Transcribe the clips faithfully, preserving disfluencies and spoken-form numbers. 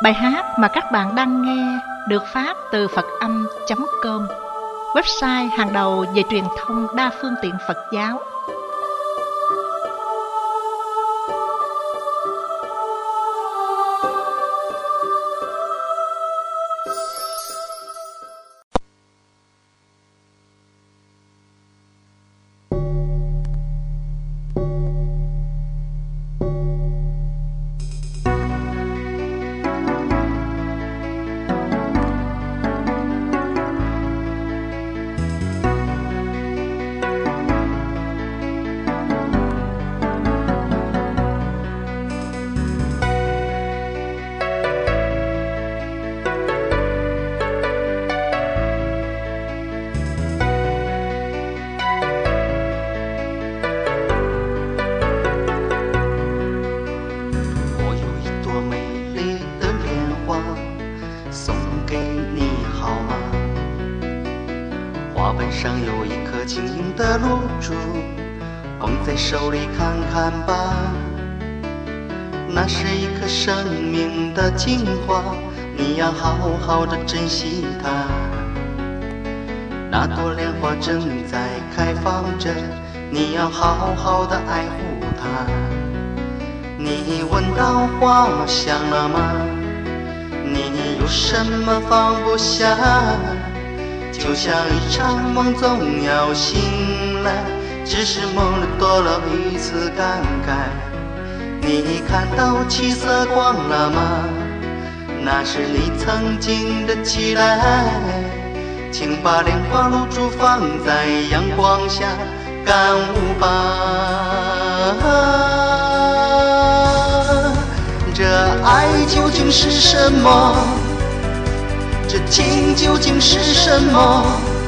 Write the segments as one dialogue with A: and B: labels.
A: Bài hát mà các bạn đang nghe được phát từ phật âm chấm com, website hàng đầu về truyền thông đa phương tiện Phật giáo.
B: 上有一颗晶莹的露珠，捧在手里看看吧，那是一颗生命的精华，你要好好的珍惜它。那朵莲花正在开放着，你要好好的爱护它。你闻到花香了吗？你有什么放不下？就像一场梦总要醒来，只是梦里多了一丝感慨。你看到七色光了吗？那是你曾经的期待。请把莲花露珠放在阳光下，感悟吧。这爱究竟是什么？这情究竟是什么？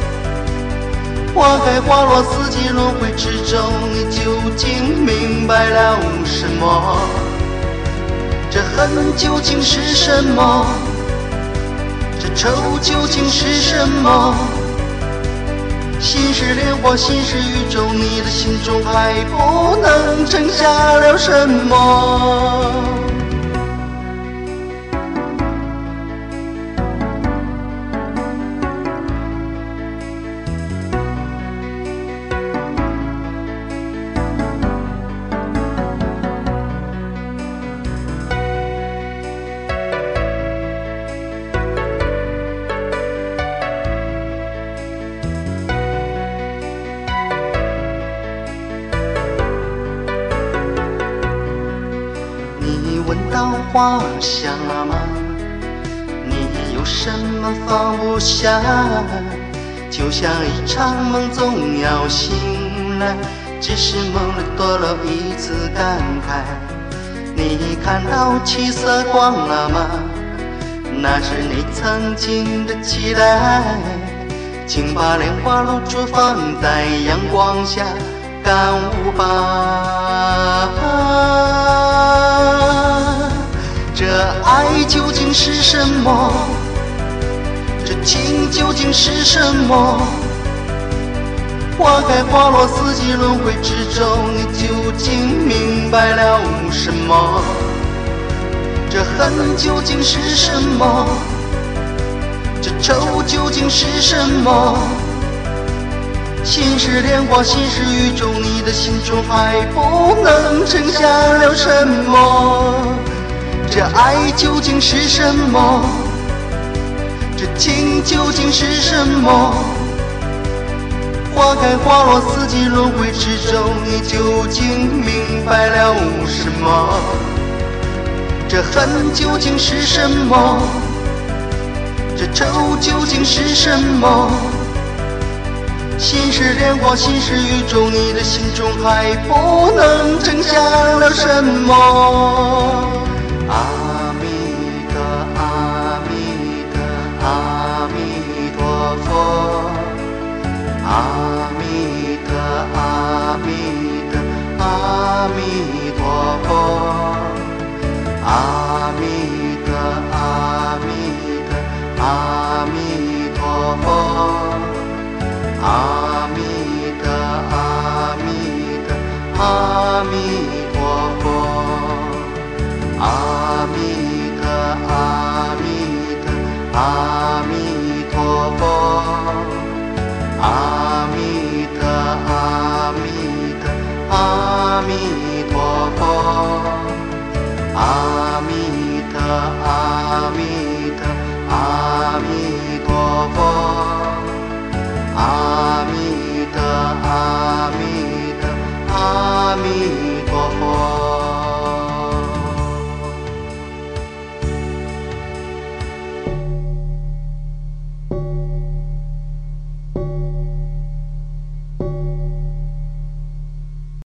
B: 花开花落，四季轮回之中，你究竟明白了什么？这恨究竟是什么？这愁究竟是什么？心是莲花，心是宇宙，你的心中还不能剩下了什么？你闻到花香了吗？你有什么放不下？就像一场梦总要醒来，只是梦里多了一丝感慨。你看到七色光了吗？那是你曾经的期待。请把莲花露珠放在阳光下，感悟吧。这爱究竟是什么？这情究竟是什么？花开花落，四季轮回之中，你究竟明白了什么？这恨究竟是什么？这愁究竟是什么？心是莲花，心是宇宙，你的心中还不能剩下了什么？这爱究竟是什么？这情究竟是什么？花开花落，四季轮回之中，你究竟明白了什么？这恨究竟是什么？这愁究竟是什么？心是莲花，心是宇宙，你的心中还不能剩下了什么？阿弥陀阿弥陀阿弥陀佛，阿弥陀阿弥陀阿弥陀佛，阿弥陀阿弥陀阿弥陀佛，阿弥陀阿弥陀阿弥陀佛，阿弥陀阿那命